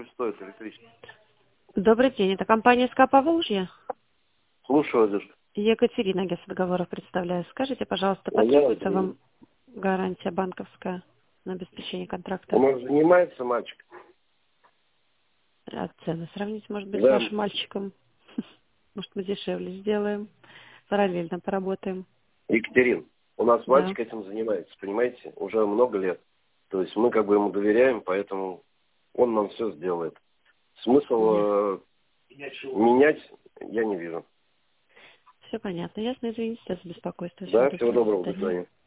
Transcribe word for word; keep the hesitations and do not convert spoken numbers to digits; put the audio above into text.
Стоит электричество. Добрый день, это компания СК Поволжье. Слушаю, Адюш. Екатерина, агентство договоров представляю. Скажите, пожалуйста, А я вот, потребуется вам гарантия банковская на обеспечение контракта? Он занимается мальчик. А цены сравнить, может быть, с Да. вашим мальчиком? Может, мы дешевле сделаем, параллельно поработаем. Екатерин, у нас Да. мальчик этим занимается, понимаете, уже много лет. То есть мы как бы ему доверяем, поэтому он нам все сделает. Смысл э, менять я не вижу. Все понятно. Ясно, извините за беспокойство. Всего Да, всего доброго. До доброго, до свидания. свидания.